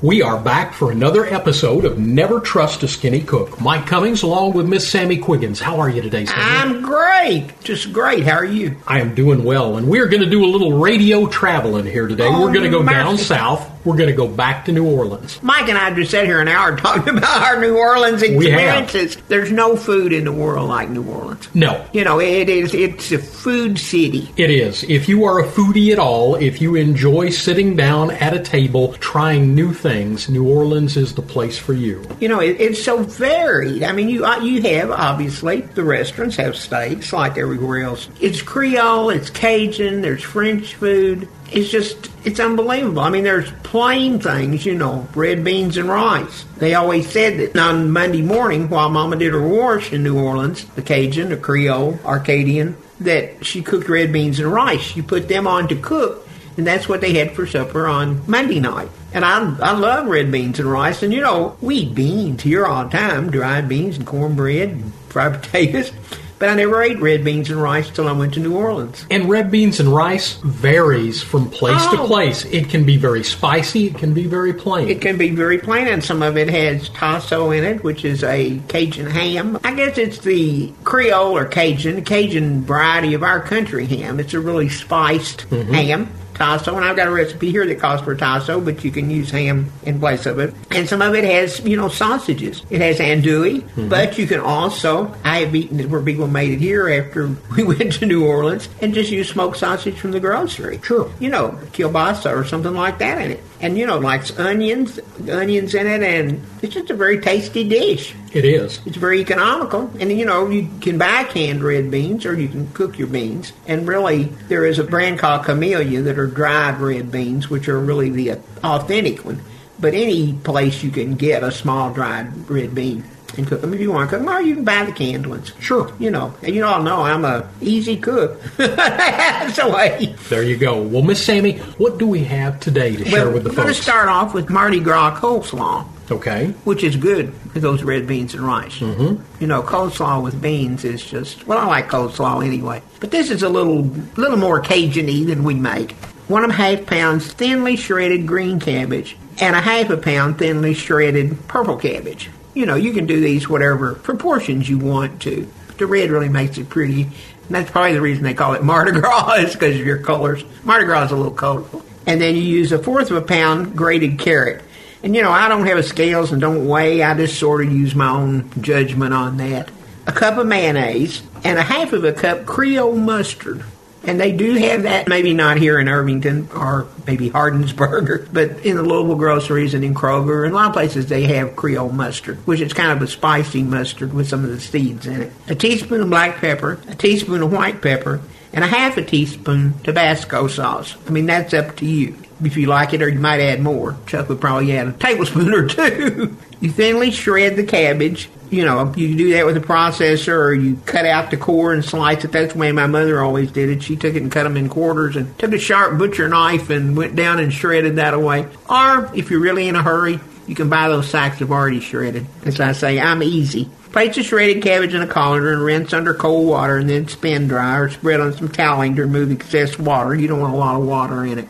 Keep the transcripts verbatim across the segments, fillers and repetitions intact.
We are back for another episode of Never Trust a Skinny Cook. Mike Cummings along with Miss Sammy Quiggins. How are you today, Sammy? I'm great. Just great. How are you? I am doing well, and we're going to do a little radio traveling here today. Oh, we're going to go mercy. down south. We're going to go back to New Orleans. Mike and I just sat here an hour talking about our New Orleans We have. experiences. There's no food in the world like New Orleans. No. You know, it is. It's a food city. It is. If you are a foodie at all, if you enjoy sitting down at a table trying new things, New Orleans is the place for you. You know, it, it's so varied. I mean, you uh, you have, obviously, the restaurants have steaks like everywhere else. It's Creole, it's Cajun, there's French food. It's just, it's unbelievable. I mean, there's plain things, you know, red beans and rice. They always said that on Monday morning, while Mama did her wash in New Orleans, the Cajun, the Creole, Arcadian, that she cooked red beans and rice. You put them on to cook, and that's what they had for supper on Monday night. And I I love red beans and rice. And, you know, we eat beans here all the time, dried beans and cornbread and fried potatoes. But I never ate red beans and rice until I went to New Orleans. And red beans and rice varies from place Oh. to place. It can be very spicy. It can be very plain. It can be very plain, and some of it has tasso in it, which is a Cajun ham. I guess it's the Creole or Cajun, Cajun variety of our country ham. It's a really spiced Mm-hmm. ham. Tasso, and I've got a recipe here that calls for tasso, but you can use ham in place of it. And some of it has, you know, sausages. It has andouille, Mm-hmm. but you can also, I have eaten it where people made it here after we went to New Orleans, and just use smoked sausage from the grocery. Sure. You know, kielbasa or something like that in it. And, you know, like onions, onions in it, and it's just a very tasty dish. It is. It's very economical. And, you know, you can buy canned red beans or you can cook your beans. And really, there is a brand called Camellia that are dried red beans, which are really the authentic one. But any place you can get a small dried red bean and cook them if you want to cook them, or you can buy the canned ones. Sure. You know, and you all know I'm a easy cook. That's the way. There you go. Well, Miss Sammy, what do we have today to share Well, with the we're going to folks? start off with Mardi Gras coleslaw, Okay. which is good with those red beans and rice. Mm-hmm. You know, coleslaw with beans is just, well, I like coleslaw anyway. But this is a little little more Cajun-y than we make. One and a half pounds thinly shredded green cabbage and a half a pound thinly shredded purple cabbage. You know, you can do these whatever proportions you want to. But the red really makes it pretty. And that's probably the reason they call it Mardi Gras is because of your colors. Mardi Gras is a little colorful. And then you use a fourth of a pound grated carrot. And, you know, I don't have a scales and don't weigh. I just sort of use my own judgment on that. A cup of mayonnaise and a half of a cup Creole mustard. And they do have that, maybe not here in Irvington or maybe Hardensburg, but in the Louisville groceries and in Kroger. And a lot of places they have Creole mustard, which is kind of a spicy mustard with some of the seeds in it. A teaspoon of black pepper, a teaspoon of white pepper, and a half a teaspoon Tabasco sauce. I mean, that's up to you. If you like it, or you might add more. Chuck would probably add a tablespoon or two. You thinly shred the cabbage. You know, you do that with a processor, or you cut out the core and slice it. That's the way my mother always did it. She took it and cut them in quarters and took a sharp butcher knife and went down and shredded that away. Or, if you're really in a hurry, you can buy those sacks of already shredded. As I say, I'm easy. Place the shredded cabbage in a colander and rinse under cold water and then spin dry or spread on some toweling to remove excess water. You don't want a lot of water in it.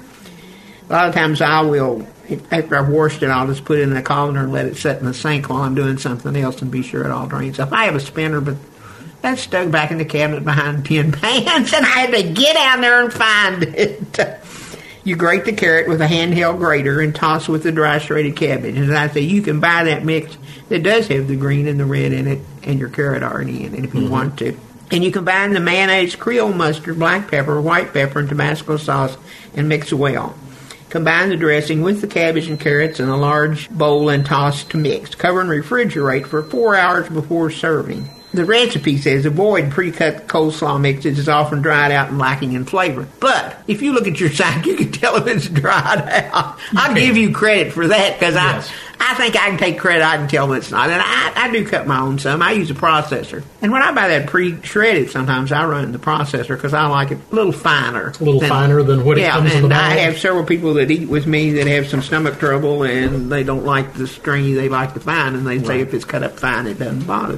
A lot of times I will, after I've washed it, I'll just put it in the colander and let it sit in the sink while I'm doing something else and be sure it all drains up. I have a spinner, but that's stuck back in the cabinet behind tin pans, and I had to get down there and find it. You grate the carrot with a handheld grater and toss with the dry shredded cabbage. As I say, you can buy that mix that does have the green and the red in it and your carrot already in it if you mm-hmm. want to. And you combine the mayonnaise, Creole mustard, black pepper, white pepper, and Tabasco sauce and mix well. Combine the dressing with the cabbage and carrots in a large bowl and toss to mix. Cover and refrigerate for four hours before serving. The recipe says avoid pre-cut coleslaw mixes. It's often dried out and lacking in flavor. But if you look at your sack, you can tell if it's dried out. I'll give you credit for that because yes. I, I think I can take credit. I can tell when it's not. And I, I do cut my own some. I use a processor. And when I buy that pre-shredded, sometimes I run the processor because I like it a little finer. A little than, finer than what yeah, it comes in the bag. Yeah, and I have several people that eat with me that have some stomach trouble and they don't like the stringy. They like the fine. And they say right. if it's cut up fine, it doesn't bother them.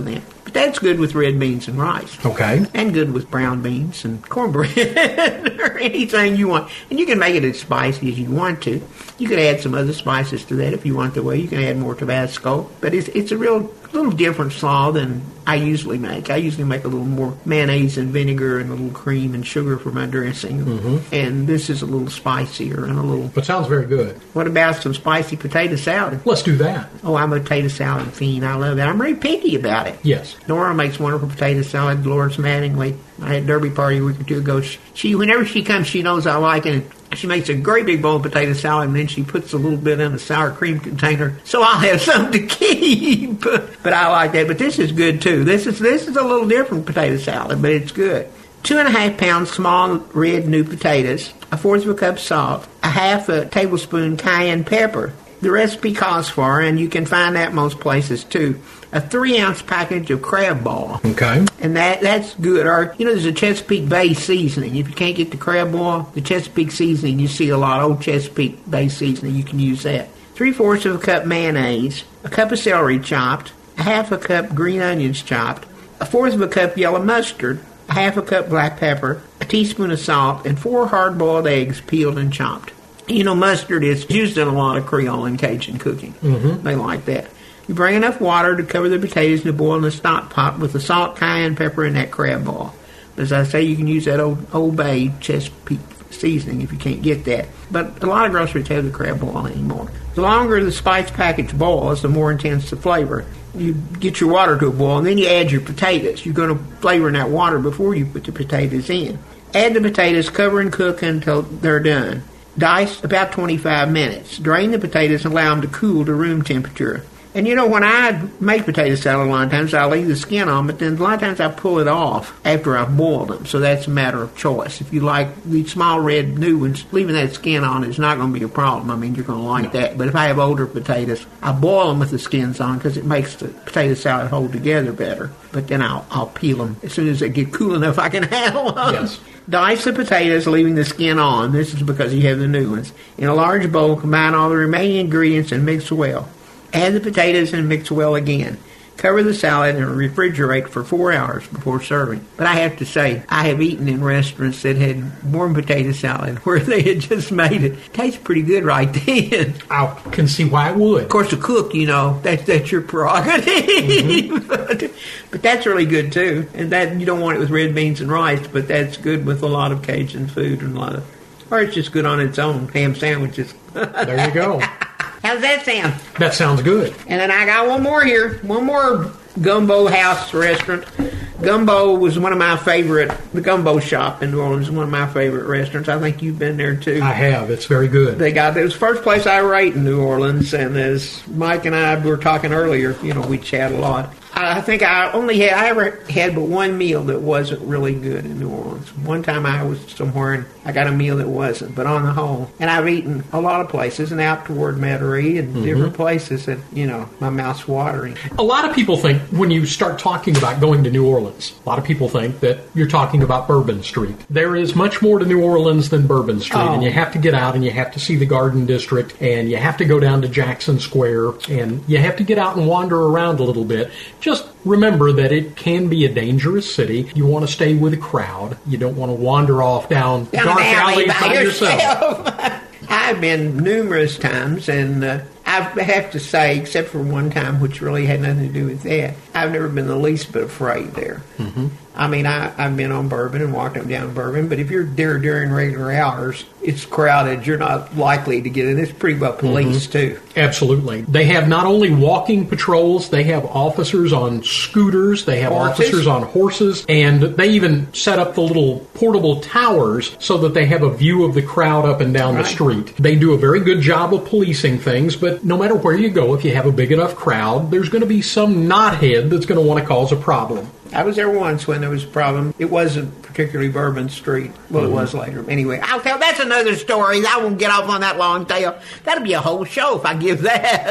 But that's good with red beans and rice. Okay. And good with brown beans and cornbread or anything you want. And you can make it as spicy as you want to. You could add some other spices to that if you want that way. You can add more Tabasco. But it's it's a real little different slaw than I usually make. I usually make a little more mayonnaise and vinegar and a little cream and sugar for my dressing. Mm-hmm. And this is a little spicier and a little... But sounds very good. What about some spicy potato salad? Let's do that. Oh, I'm a potato salad fiend. I love that. I'm very picky about it. Yes. Nora makes wonderful potato salad. Dolores Mattingly. I had a derby party a week or two ago. She, she, whenever she comes, she knows I like it. She makes a great big bowl of potato salad, and then she puts a little bit in a sour cream container, so I'll have something to keep. But I like that. But this is good too. This is this is a little different potato salad, but it's good. Two and a half pounds small red new potatoes, a fourth of a cup salt, a half a tablespoon cayenne pepper. The recipe calls for, and you can find that most places too, a three-ounce package of crab ball. Okay. And that that's good. Or, you know, there's a Chesapeake Bay seasoning. If you can't get the crab ball, the Chesapeake seasoning, you see a lot. Old Chesapeake Bay seasoning, you can use that. Three-fourths of a cup mayonnaise, a cup of celery chopped, a half a cup green onions chopped, a fourth of a cup yellow mustard, a half a cup black pepper, a teaspoon of salt, and four hard-boiled eggs peeled and chopped. You know, mustard is used in a lot of Creole and Cajun cooking. Mm-hmm. They like that. You bring enough water to cover the potatoes to boil in a stock pot with the salt, cayenne pepper, and that crab ball. As I say, you can use that old Old Bay Chesapeake seasoning if you can't get that. But a lot of groceries have the crab ball anymore. The longer the spice package boils, the more intense the flavor. You get your water to a boil, and then you add your potatoes. You're going to flavor in that water before you put the potatoes in. Add the potatoes, cover and cook until they're done. Dice about twenty-five minutes. Drain the potatoes and allow them to cool to room temperature. And you know, when I make potato salad, a lot of times I leave the skin on, but then a lot of times I pull it off after I've boiled them. So that's a matter of choice. If you like the small red new ones, leaving that skin on is not going to be a problem. I mean, you're going to like no. that. But if I have older potatoes, I boil them with the skins on because it makes the potato salad hold together better. But then I'll, I'll peel them as soon as they get cool enough I can handle them. Yes. Dice the potatoes, leaving the skin on. This is because you have the new ones. In a large bowl, combine all the remaining ingredients and mix well. Add the potatoes and mix well again. Cover the salad and refrigerate for four hours before serving. But I have to say, I have eaten in restaurants that had warm potato salad where they had just made it. Tastes pretty good right then. I can see why it would. Of course, the cook, you know, that's, that's your prerogative. Mm-hmm. but, but that's really good, too. And that you don't want it with red beans and rice, but that's good with a lot of Cajun food and a lot of... Or it's just good on its own. Ham sandwiches. There you go. How's that sound? That sounds good. And then I got one more here. One more Gumbo House restaurant. Gumbo was one of my favorite, the Gumbo Shop in New Orleans is one of my favorite restaurants. I think you've been there too. I have. It's very good. They got, it was the first place I ever ate in New Orleans, and as Mike and I were talking earlier, you know, we chat a lot. I think I only had, I ever had but one meal that wasn't really good in New Orleans. One time I was somewhere and I got a meal that wasn't, but on the whole, and I've eaten a lot of places and out toward Metairie and mm-hmm. different places that, you know, my mouth's watering. A lot of people think when you start talking about going to New Orleans, a lot of people think that you're talking about Bourbon Street. There is much more to New Orleans than Bourbon Street, oh. and you have to get out and you have to see the Garden District and you have to go down to Jackson Square and you have to get out and wander around a little bit. Just remember that it can be a dangerous city. You want to stay with a crowd. You don't want to wander off down, down dark alley alleys by, by yourself. yourself. I've been numerous times, and uh, I have to say, except for one time, which really had nothing to do with that, I've never been the least bit afraid there. Mm-hmm. I mean, I, I've been on Bourbon and walked up and down Bourbon, but if you're there during regular hours, it's crowded. You're not likely to get in. It's pretty well policed, mm-hmm. too. Absolutely. They have not only walking patrols, they have officers on scooters, they have horses. officers on horses, and they even set up the little portable towers so that they have a view of the crowd up and down right. the street. They do a very good job of policing things, but no matter where you go, if you have a big enough crowd, there's going to be some knothead that's going to want to cause a problem. I was there once when there was a problem. It wasn't particularly Bourbon Street. Well, mm-hmm. it was later. Anyway, I'll tell. That's another story. I won't get off on that long tail. That'll be a whole show if I give that.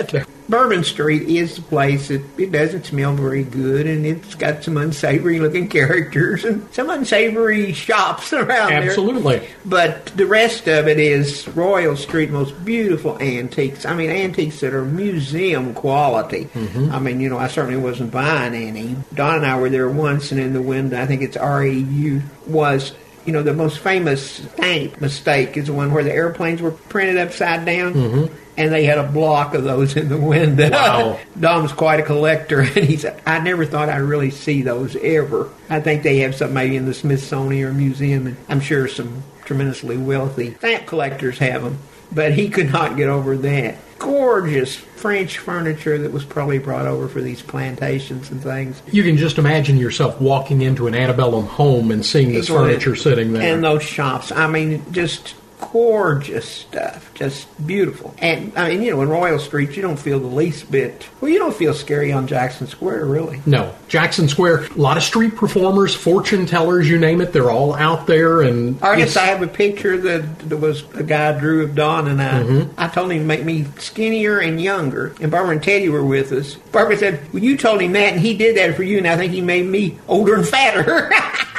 Bourbon Street is the place that it doesn't smell very good, and it's got some unsavory-looking characters and some unsavory shops around there. Absolutely. But the rest of it is Royal Street, most beautiful antiques. I mean, antiques that are museum quality. Mm-hmm. I mean, you know, I certainly wasn't buying any. Don and I were there once, and in the window, I think it's R E U, was... You know, the most famous stamp mistake is the one where the airplanes were printed upside down, mm-hmm. and they had a block of those in the window. Wow. Don was quite a collector, and he said, I never thought I'd really see those ever. I think they have some maybe in the Smithsonian Museum, and I'm sure some tremendously wealthy stamp collectors have them. But he could not get over that. Gorgeous French furniture that was probably brought over for these plantations and things. You can just imagine yourself walking into an antebellum home and seeing this furniture sitting there. And those shops. I mean, just gorgeous stuff. Just beautiful. And, I mean, you know, in Royal Street, you don't feel the least bit... Well, you don't feel scary on Jackson Square, really. No. Jackson Square, a lot of street performers, fortune tellers, you name it, they're all out there. And I guess I have a picture that there was a guy drew of Don and I. Mm-hmm. I told him to make me skinnier and younger. And Barbara and Teddy were with us. Barbara said, well, you told him that, and he did that for you, and I think he made me older and fatter.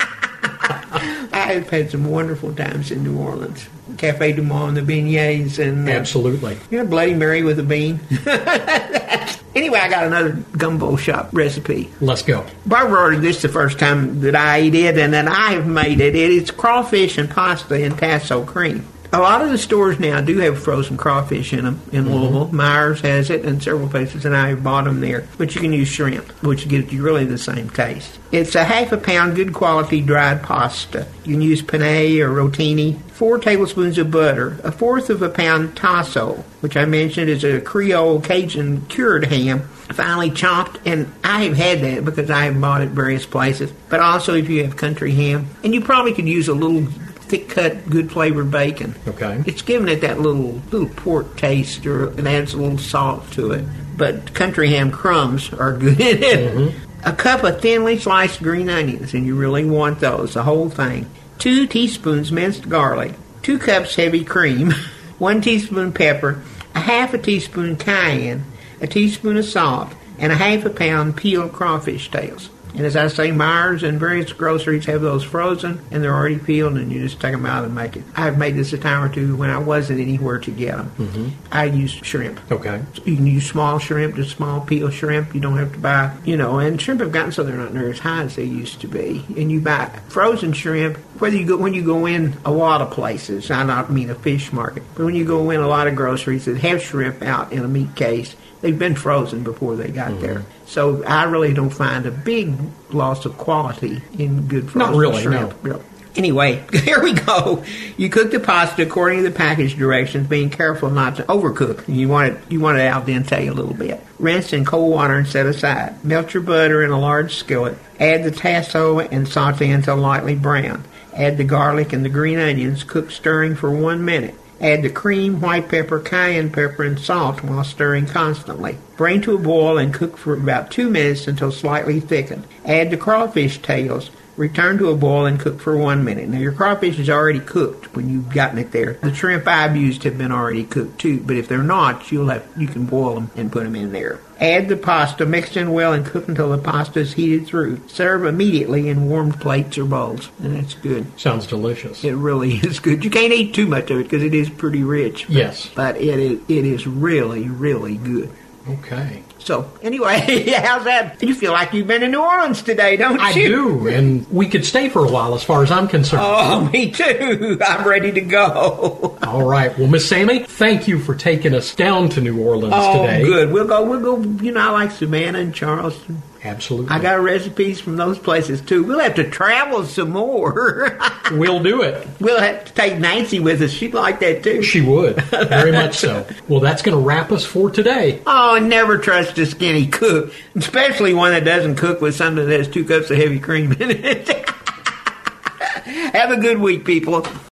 I've had some wonderful times in New Orleans. Cafe Du Monde, the beignets, and... Uh, Absolutely. You know, Bloody Mary with a bean. Anyway, I got another gumbo shop recipe. Let's go. Barbara ordered this the first time that I ate it, and then I have made it. It is crawfish and pasta and tasso cream. A lot of the stores now do have frozen crawfish in them in Louisville. Mm-hmm. Myers has it and several places, and I have bought them there. But you can use shrimp, which gives you really the same taste. It's a half a pound good quality dried pasta. You can use penne or rotini. Four tablespoons of butter. A fourth of a pound tasso, which I mentioned is a Creole Cajun cured ham, finely chopped. And I have had that because I have bought it various places. But also if you have country ham. And you probably could use a little... thick-cut, good-flavored bacon. Okay. It's giving it that little little pork taste, or it adds a little salt to it. But country ham crumbs are good in it. Mm-hmm. A cup of thinly sliced green onions, and you really want those, the whole thing. Two teaspoons minced garlic. Two cups heavy cream. One teaspoon pepper. A half a teaspoon cayenne. A teaspoon of salt. And a half a pound peeled crawfish tails. And as I say, Myers and various groceries have those frozen, and they're already peeled, and you just take them out and make it. I've made this a time or two when I wasn't anywhere to get them. Mm-hmm. I use shrimp. Okay. So you can use small shrimp, just small peel shrimp. You don't have to buy, you know, and shrimp have gotten so they're not near as high as they used to be. And you buy frozen shrimp, whether you go, when you go in a lot of places, I don't mean a fish market, but when you go in a lot of groceries that have shrimp out in a meat case, they've been frozen before they got mm-hmm. there. So I really don't find a big loss of quality in good frozen Not really, shrimp. no. Anyway, here we go. You cook the pasta according to the package directions, being careful not to overcook. You want it, you want it al dente a little bit. Rinse in cold water and set aside. Melt your butter in a large skillet. Add the tasso and saute until lightly brown. Add the garlic and the green onions. Cook stirring for one minute. Add the cream, white pepper, cayenne pepper, and salt while stirring constantly. Bring to a boil and cook for about two minutes until slightly thickened. Add the crawfish tails. Return to a boil and cook for one minute. Now, your crawfish is already cooked when you've gotten it there. The shrimp I've used have been already cooked, too. But if they're not, you'll have you can boil them and put them in there. Add the pasta, mix in well, and cook until the pasta is heated through. Serve immediately in warmed plates or bowls. And that's good. Sounds delicious. It really is good. You can't eat too much of it because it is pretty rich. Yes. But it is, it is really, really good. Okay. So, anyway, how's that? You feel like you've been in New Orleans today, don't you? I do, and we could stay for a while as far as I'm concerned. Oh, me too. I'm ready to go. All right. Well, Miss Sammy, thank you for taking us down to New Orleans oh, today. Oh, good. We'll go, we'll go, you know, I like Savannah and Charleston. Absolutely. I got recipes from those places, too. We'll have to travel some more. We'll do it. We'll have to take Nancy with us. She'd like that, too. She would. Very much so. Well, that's going to wrap us for today. Oh, never trust a skinny cook, especially one that doesn't cook with something that has two cups of heavy cream in it. Have a good week, people.